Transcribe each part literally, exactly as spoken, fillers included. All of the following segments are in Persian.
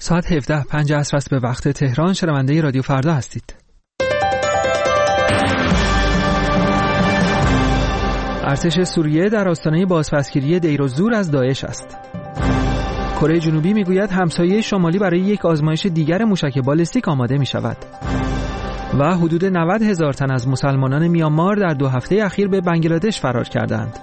ساعت هفده پنج عصر است به وقت تهران. شنونده رادیو فردا هستید. ارتش سوریه در آستانه بازپسگیری دیرالزور از داعش است. کره جنوبی میگوید همسایه شمالی برای یک آزمایش دیگر موشک بالستیک آماده می شود. و حدود نود هزار تن از مسلمانان میانمار در دو هفته اخیر به بنگلادش فرار کردند.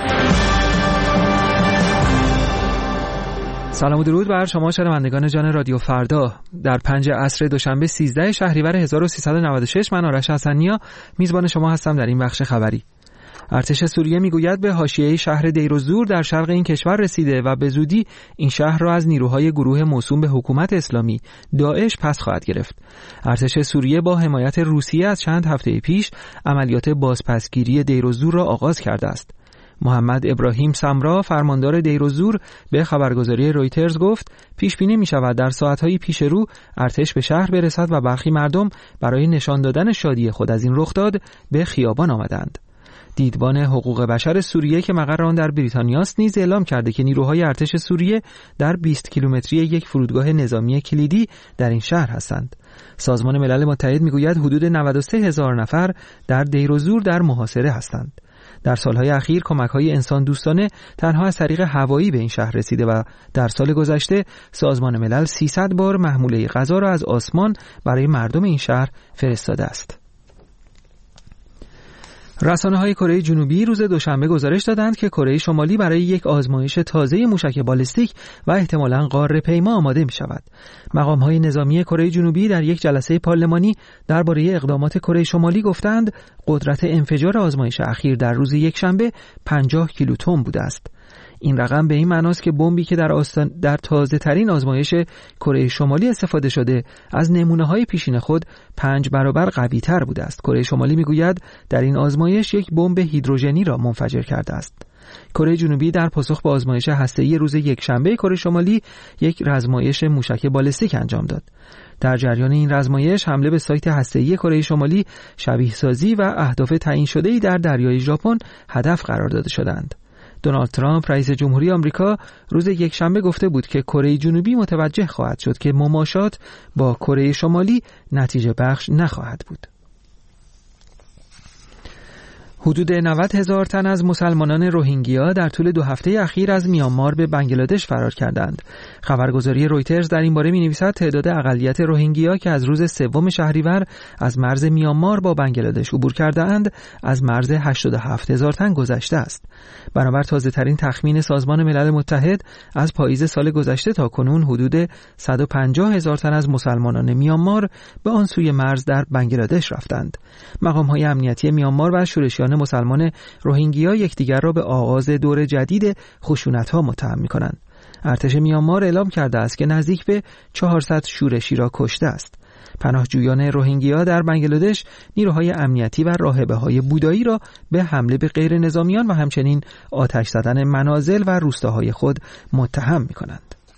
سلام و درود بر شما شنوندگان جان رادیو فردا. در پنج عصر دوشنبه سیزده شهریور هزار و سیصد و نود و شش من آرش حسنیا میزبان شما هستم در این بخش خبری. ارتش سوریه میگوید به حاشیه شهر دیرالزور در شرق این کشور رسیده و به زودی این شهر را از نیروهای گروه موسوم به حکومت اسلامی داعش پس خواهد گرفت. ارتش سوریه با حمایت روسیه از چند هفته پیش عملیات بازپسگیری دیرالزور را آغاز کرده است. محمد ابراهیم سمرا فرماندار دیرالزور به خبرگزاری رویترز گفت پیش بینی می شود در ساعتهای پیش رو ارتش به شهر برسد و برخی مردم برای نشان دادن شادی خود از این رخداد به خیابان آمدند. دیدبان حقوق بشر سوریه که مقر آن در بریتانیاست نیز اعلام کرده که نیروهای ارتش سوریه در بیست کیلومتری یک فرودگاه نظامی کلیدی در این شهر هستند. سازمان ملل متحد میگوید حدود نود و سه هزار نفر در دیرالزور در محاصره هستند. در سالهای اخیر کمک‌های انسان دوستانه تنها از طریق هوایی به این شهر رسیده و در سال گذشته سازمان ملل سیصد بار محموله غذا را از آسمان برای مردم این شهر فرستاده است. رسانه‌های کره جنوبی روز دوشنبه گزارش دادند که کره شمالی برای یک آزمایش تازه موشک بالستیک و احتمالاً قاره‌پیما آماده می‌شود. مقام‌های نظامی کره جنوبی در یک جلسه پارلمانی درباره اقدامات کره شمالی گفتند قدرت انفجار آزمایش اخیر در روز یکشنبه پنجاه کیلوتن بوده است. این رقم به این معناست که بمبی که در آستان در تازه ترین آزمایش کره شمالی استفاده شده از نمونه‌های پیشین خود پنج برابر قوی‌تر بوده است. کره شمالی میگوید در این آزمایش یک بمب هیدروژنی را منفجر کرده است. کره جنوبی در پاسخ به آزمایش هسته‌ای روز یکشنبه کره شمالی یک رزمایش موشک بالستیک انجام داد. در جریان این رزمایش حمله به سایت هسته‌ای کره شمالی شبیه سازی و اهداف تعیین شده‌ای در دریای ژاپن هدف قرار داده شدند. دونالد ترامپ رئیس جمهوری آمریکا روز یکشنبه گفته بود که کره جنوبی متوجه خواهد شد که مماشات با کره شمالی نتیجه بخش نخواهد بود. حدود نود هزار تن از مسلمانان روهینگیا در طول دو هفته اخیر از میانمار به بنگلادش فرار کردند. خبرگزاری رویترز در این باره می‌نویسد تعداد اقلیت روهینگیا که از روز سوم شهریور از مرز میانمار با بنگلادش عبور کرده‌اند از مرز هشتاد و هفت هزار تن گذشته است. بنابر تازه‌ترین تخمین سازمان ملل متحد از پاییز سال گذشته تا کنون حدود صد و پنجاه هزار تن از مسلمانان میانمار به آن سوی مرز در بنگلادش رفتند. مقام‌های امنیتی میانمار و شورشیان مسلمان روهینگیا یکدیگر را به آغاز دور جدید خشونت‌ها متهم می‌کنند. ارتش میانمار اعلام کرده است که نزدیک به چهارصد شورشی را کشته است. پناهجویان روهینگیا در بنگلادش نیروهای امنیتی و راهبه‌های بودایی را به حمله به غیر نظامیان و همچنین آتش زدن منازل و روستاهای خود متهم می‌کنند.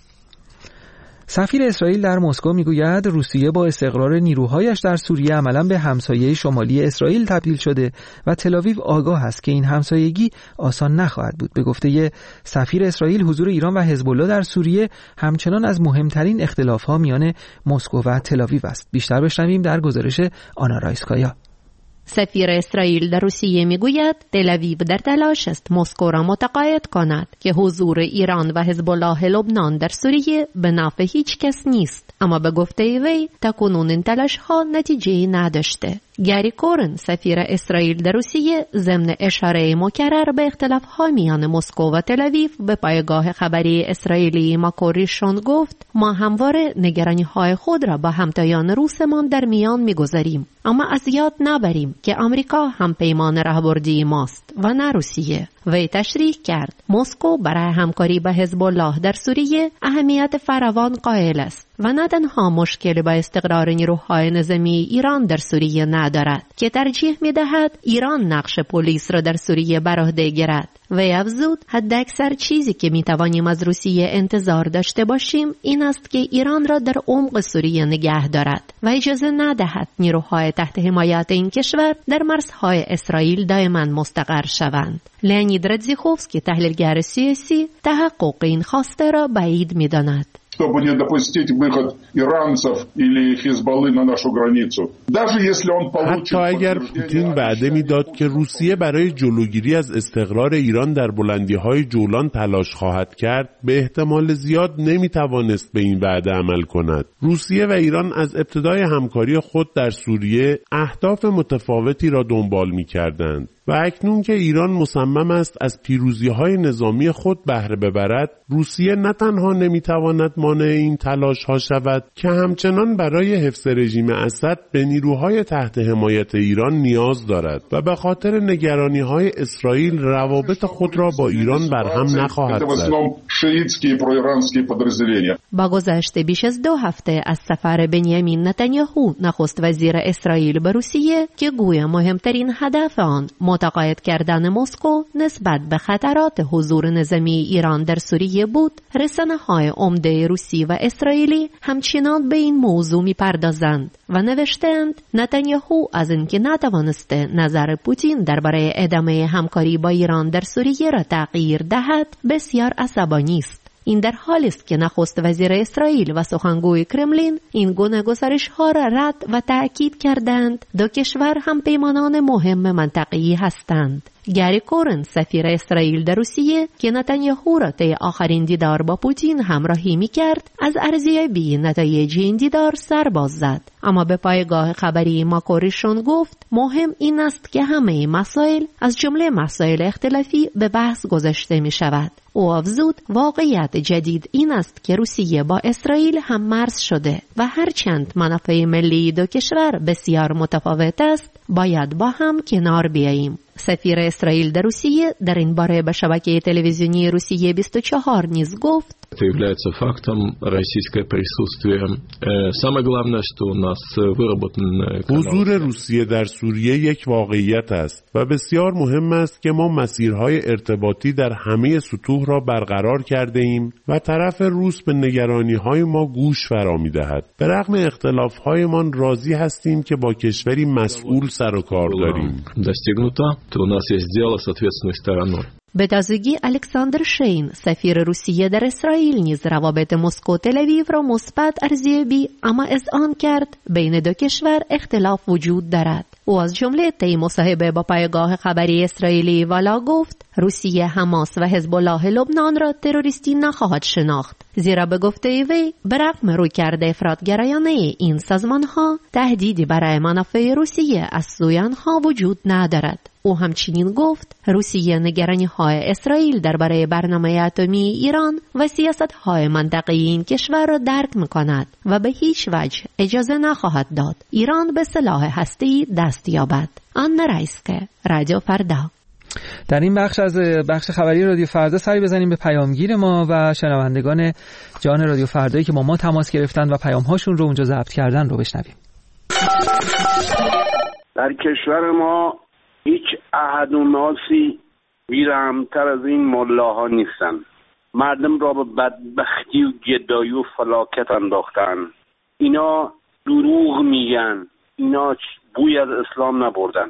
سفیر اسرائیل در مسکو میگوید روسیه با استقرار نیروهایش در سوریه عملاً به همسایه شمالی اسرائیل تبدیل شده و تل‌آویو آگاه است که این همسایگی آسان نخواهد بود. به گفته سفیر اسرائیل حضور ایران و حزب الله در سوریه همچنان از مهمترین اختلاف‌ها میان مسکو و تل‌آویو است. بیشتر بشنویم در گزارش آنا رایسکایا. سفیر اسرائیل در روسیه میگوید تل‌آویو در تلاش است مسکو را متقاعد کند که حضور ایران و حزب الله لبنان در سوریه به نفع هیچ کس نیست، اما به گفته وی تاکنون این تلاش ها نتیجه نداشته. گری کورن سفیر اسرائیل در روسیه ضمن اشاره مکرر به اختلاف ها میان مسکو و تل‌آویو به پایگاه خبری اسرائیلی ماکوریشون گفت ما همواره نگرانی های خود را با همتایان روسمان در میان میگذاریم، اما از یاد نبریم که آمریکا هم پیمان راهبردی ماست و نه روسیه. وی تشریح کرد مسکو برای همکاری با حزب الله در سوریه اهمیت فراوان قائل است و نه تنها مشکل با استقرار نیروهای نظامی ایران در سوریه ندارد که ترجیح می‌دهد ایران نقش پلیس را در سوریه بر عهده گیرد. وی افزود حداکثر چیزی که می‌توانیم از روسیه انتظار داشته باشیم این است که ایران را در عمق سوریه نگه دارد و اجازه ندهد نیروهای تحت حمایت این کشور در مرزهای اسرائیل دائما مستقر شوند. لئونید رادزیخوفسکی تحلیلگر سیاسی تحقق این خواسته را بعید می‌داند. чтобы не допустить выход иранцев или Хизбаллы на нашу границу. Даже если он получит... حتی اگر پوتین وعده میداد که روسیه برای جلوگیری از استقرار ایران در بلندی‌های جولان تلاش خواهد کرد، به احتمال زیاد نمیتوانست به این وعده عمل کند. روسیه و ایران از ابتدای همکاری خود در سوریه اهداف متفاوتی را دنبال می‌کردند و اکنون که ایران مصمم است از پیروزی‌های نظامی خود بهره ببرد، روسیه نه تنها نمی‌تواند مانع این تلاش‌ها شود که همچنان برای حفظ رژیم اسد به نیروهای تحت حمایت ایران نیاز دارد و به خاطر نگرانی‌های اسرائیل روابط خود را با ایران برهم نخواهد زد. با گذشت بیش از دو هفته از سفر بنیامین نتانیاهو نخست وزیر اسرائیل به روسیه که گویا مهمترین هدف آن متقاعد کردن مسکو نسبت به خطرات حضور نظامی ایران در سوریه بود، رسانه‌های عمده روسی و اسرائیلی همچنان به این موضوع می‌پردازند و نوشتند نتانیاهو از اینکه نتوانسته نظر پوتین درباره ادامه همکاری با ایران در سوریه را تغییر دهد بسیار عصبانی است. این در حالی است که نخست وزیر اسرائیل و سخنگوی کرملین این گونه گزارش‌ها را رد و تأکید کردند دو کشور هم پیمانان مهم منطقه‌ای هستند. گری کورن سفیر اسرائیل در روسیه که نتانیاهو را طی آخرین دیدار با پوتین همراهی می‌کرد از ارزیابی نتایج این دیدار سر باز زد، اما به پایگاه خبری ماکوریشون گفت مهم این است که همه مسائل از جمله مسائل اختلافی به بحث گذاشته می‌شود. او افزود واقعیت جدید این است که روسیه با اسرائیل هم مرز شده و هرچند منافع ملی دو کشور بسیار متفاوت است باید با هم کنار بیاییم. سفیر اسرائیل در روسیه در این باره به شبکه تلویزیونی روسیه بیست و چهار نیز گفت Это является фактом российское присутствие. Самое главное, что у нас выработан حضور روسیه در سوریه یک واقعیت است و بسیار مهم است که ما مسیرهای ارتباطی در همه سطوح را برقرار کرده ایم و طرف روس به نگرانی‌های ما گوش فرا می‌دهد. به رغم اختلاف‌هایمان راضی هستیم که با کشوری مسئول سر و کار داریم. Достигнуто, то у нас есть дело с ответственной стороной. به تازگی الکساندر شین سفیر روسیه در اسرائیل نیز روابط مسکو تل آویو را مثبت ارزیابی اما اذعان کرد بین دو کشور اختلاف وجود دارد. او از جمله طی مصاحبه با پایگاه خبری اسرائیلی والا گفت روسیه حماس و حزب الله لبنان را تروریستی نخواهد شناخت، زیرا به گفته وی به رغم رویکرد افراطگرایانه این سازمانها تهدیدی برای منافع روسیه از سوی آنها وجود ندارد. او همچنین گفت روسیه نگرانی‌های اسرائیل درباره برنامه اتمی ایران و سیاست‌های منطقه‌ای این کشور را درک می‌کند و به هیچ وجه اجازه نخواهد داد ایران به سلاح هسته‌ای دست یابد. آن رایسکه، رادیو فردا. در این بخش از بخش خبری رادیو فردا سری بزنیم به پیامگیر ما و شنوندگان جان رادیو فردایی که با ما تماس گرفتن و پیام‌هاشون رو اونجا ضبط کردن رو بشنویم. در کشور ما هیچ احد و ناسی بیرحم‌تر از این ملاها نیستن. مردم را به بدبختی و گدایی و فلاکت انداختن. اینا دروغ میگن. اینا بوی از اسلام نبردن.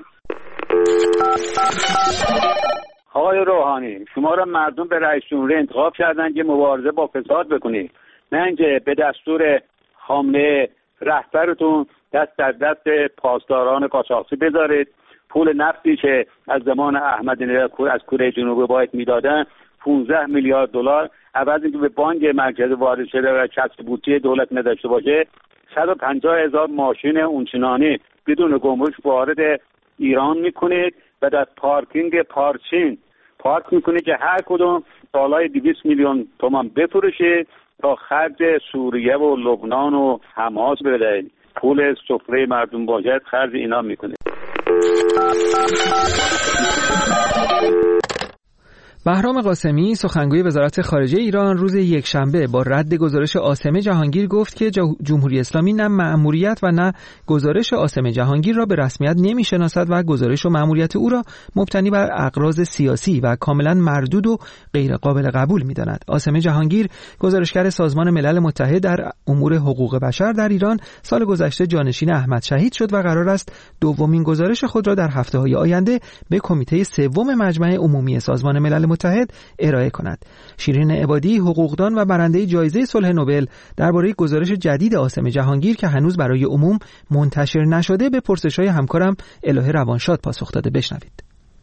آقای روحانی، شما را مردم به رئیس جمهوری انتخاب کردن که مبارزه با فساد بکنید، نه اینکه به دستور حمله رهبرتون دست در دست پاسداران قاچاقچی بذارید. پول نفتی که از زمان احمدی نژاد از کره جنوبی باید میدادن پانزده میلیارد دلار، عوض اینکه به بانک مرکزی وارد شده و کسب بودجه دولت نداشته باشه، صد و پنجاه هزار ماشین اونچنانی بدون گمرک وارد ایران میکنید و در پارکینگ پارچین پارک میکنید که هر کدوم بالای دویست میلیون تومان بفروشید تا خرج سوریه و لبنان و حماس بدهید. پول سفره مردم باید خرج اینا میکنید. بهرام قاسمی سخنگوی وزارت خارجه ایران روز یکشنبه با رد گزارش عاصم جهانگیر گفت که جمهوری اسلامی نه مأموریت و نه گزارش عاصم جهانگیر را به رسمیت نمی‌شناسد و گزارش و مأموریت او را مبتنی بر اغراض سیاسی و کاملا مردود و غیر قابل قبول می‌داند. عاصم جهانگیر گزارشگر سازمان ملل متحد در امور حقوق بشر در ایران سال گذشته جانشین احمد شهید شد و قرار است دومین گزارش خود را در هفته‌های آینده به کمیته سوم مجمع عمومی سازمان ملل متحد ارائه کند. شیرین عبادی، حقوقدان و برنده جایزه صلح نوبل، درباره گزارش جدید عاصم جهانگیر که هنوز برای عموم منتشر نشده به پرسش‌های همکارم الهه روانشاد پاسخ داده. بشنوید.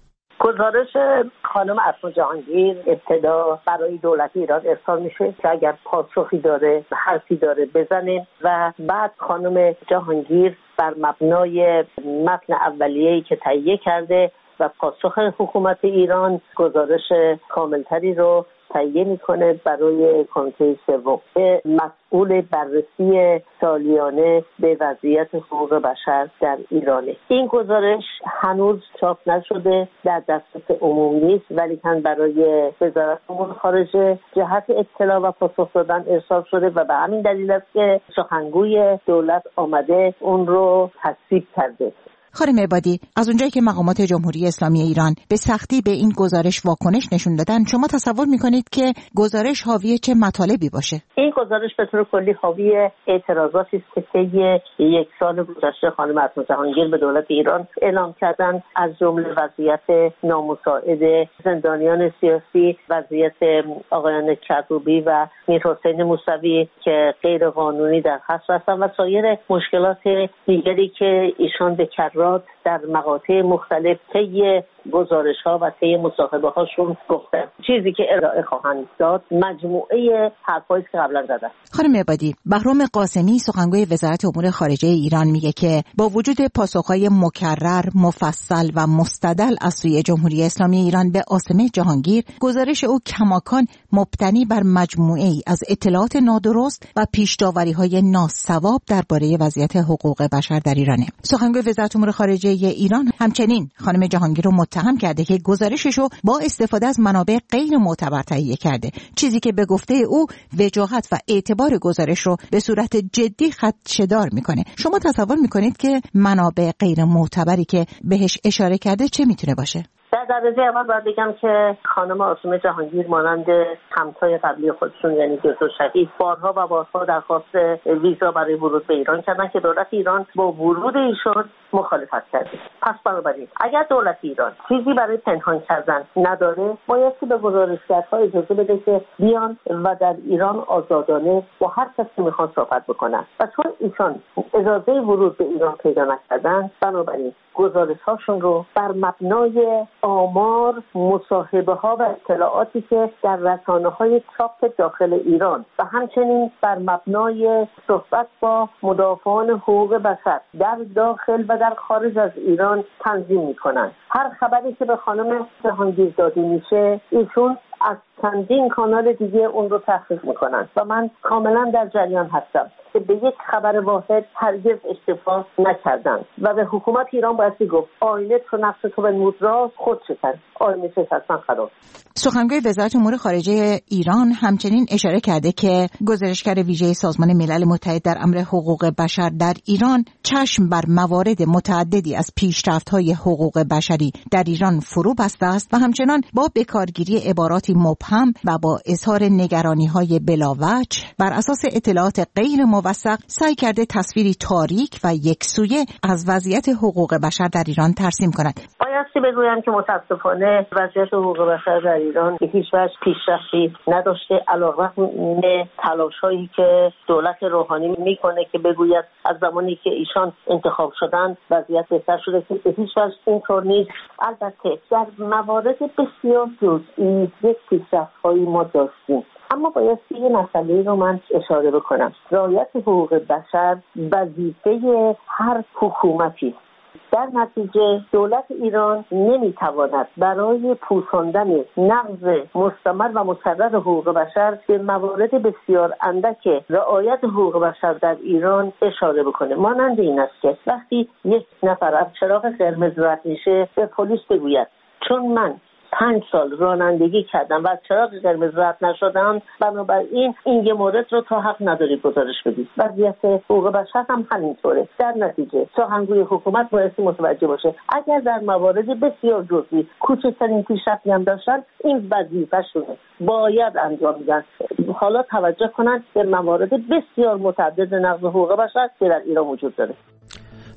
گزارش خانم عاصم جهانگیر ابتدا برای دولت ایران ارسال میشه که اگر پاسخی داره، حرفی داره بزنه، و بعد خانم جهانگیر بر مبنای متن اولیه‌ای که تهیه کرده و پاسخ حکومت ایران گزارش کاملتری رو تهیه میکنه برای کمیته سوم که مسئول بررسی سالیانه به وضعیت حقوق بشر در ایرانه. این گزارش هنوز چاپ نشده، در دسترس عموم نیست، ولی هم برای وزارت امور خارجه جهت اطلاع و پاسخ دادن ارسال شده و به همین دلیل است که سخنگوی دولت آمده اون رو تصویب کرده. خانم عبادی، از اونجایی که مقامات جمهوری اسلامی ایران به سختی به این گزارش واکنش نشون دادن، شما تصور میکنید که گزارش حاوی چه مطالبی باشه؟ این گزارش به طور کلی حاوی اعتراضاتی است که طی یک سال گذشته خانم عاصم جهانگیر به دولت ایران اعلام کردن، از جمله وضعیت نامساعد زندانیان سیاسی، وضعیت آقایان کروبی و میرحسین موسوی که غیر قانونی در حبس هستند و سایر مشکلات دیگری که ایشان به در مقاطع مختلف طی گزارش‌ها و طی مصاحبه‌هاشون گفتن. چیزی که ارائه خواهند داد مجموعه حرفایی که قبلا زدن. خانم عبادی، بهرام قاسمی سخنگوی وزارت امور خارجه ایران میگه که با وجود پاسخ‌های مکرر، مفصل و مستدل از سوی جمهوری اسلامی ایران به عاصم جهانگیر، گزارش او کماکان مبتنی بر مجموعه‌ای از اطلاعات نادرست و پیش‌داوری‌های ناصواب درباره وضعیت حقوق بشر در ایرانه. سخنگوی وزارت امور خارجه ایران همچنین خانم جهانگیر رو متهم کرده که گزارشش رو با استفاده از منابع غیر معتبر تهیه کرده، چیزی که به گفته او وجاهت و اعتبار گزارش رو به صورت جدی خدشه‌دار میکنه. شما تصور میکنید که منابع غیر معتبری که بهش اشاره کرده چه میتونه باشه؟ در درجه اول باید بگم که خانم عاصم جهانگیر مانند همتای قبلی خودشون یعنی دکتر شهید بارها و بارها درخواست ویزا برای ورود به ایران کردن که دولت ایران با ورود ایشان مخالفت کرده. پس بنابراین اگر دولت ایران چیزی برای پنهان کردن نداره، باید که به گزارشگرها اجازه بده که بیان و در ایران آزادانه با هر کسی که میخوان صحبت بکنن، و چون ایشان اجازه ورود به ایران پیدا نکردن، بنابراین گزارش‌هاشون رو بر مبنای آمار، مصاحبه‌ها و اطلاعاتی که در رسانه‌های چاپ داخل ایران و همچنین بر مبنای صحبت با مدافعان حقوق بشر در داخل و در خارج از ایران تنظیم می‌کنند. هر خبری که به خانم جهانگیر داده میشه، ایشون از چندین کانال دیگه اون رو تحقیق میکنن و من کاملا در جریان هستم که به یک خبر واحد هرگز اکتفا نکردن و به حکومت ایران باید گفت آینه تو نقش تو به مدرا خود شکن، آینه چه هستن خلاص. سخنگوی وزارت امور خارجه ایران همچنین اشاره کرده که گزارشگر ویژه سازمان ملل متحد در امر حقوق بشر در ایران چشم بر موارد متعددی از پیشرفت‌های حقوق بشری در ایران فرو بسته است و همچنان با بکارگیری عباراتی مبهم و با اظهار نگرانی‌های بلاوجه بر اساس اطلاعات غیر موثق سعی کرده تصویری تاریک و یکسویه از وضعیت حقوق بشر در ایران ترسیم کند. بایستی بگویم که متاسفانه وضعیت حقوق بشر در ایران به هیچ وجه پیشرفتی نداشته، علیرغم تلاش‌هایی که دولت روحانی میکنه که بگوید از زمانی که ایشان انتخاب شدن وضعیت بهتر شده، که به هیچ وجه اینطور نیست. البته در موارد بسیار جزئی یک پیشرفت‌هایی ما داشتیم، اما باید یه مسئله رو من اشاره بکنم. رعایت حقوق بشر وظیفه هر حکومتی. در نتیجه دولت ایران نمیتواند برای پوشاندن نقض مستمر و مکرر حقوق بشر به موارد بسیار اندک رعایت حقوق بشر در ایران اشاره بکنه. مانند این است که وقتی یک نفر از چراغ قرمز رد میشه به پلیس بگوید چون من پنج سال رانندگی کردم و از چراغ قرمز رد نشدم، بنابراین این یه مورد رو تا حق نداری گزارش بدید. وضعیت حقوق بشر هم همینطوره. در نتیجه سخنگوی حکومت باید متوجه باشه اگر در موارد بسیار جزئی کوچکترین پیشرفتی هم داشتن، این وظیفه‌شونه، باید انجام بدن. حالا توجه کنن به موارد بسیار متعدد نقض حقوق بشر که در ایران وجود داره.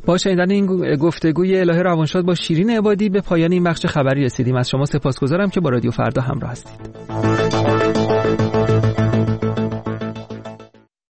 با شنیدن این گفتگوی الهه روانشاد با شیرین عبادی به پایان این بخش خبری رسیدیم. از شما سپاسگزارم که با رادیو فردا همراه هستید.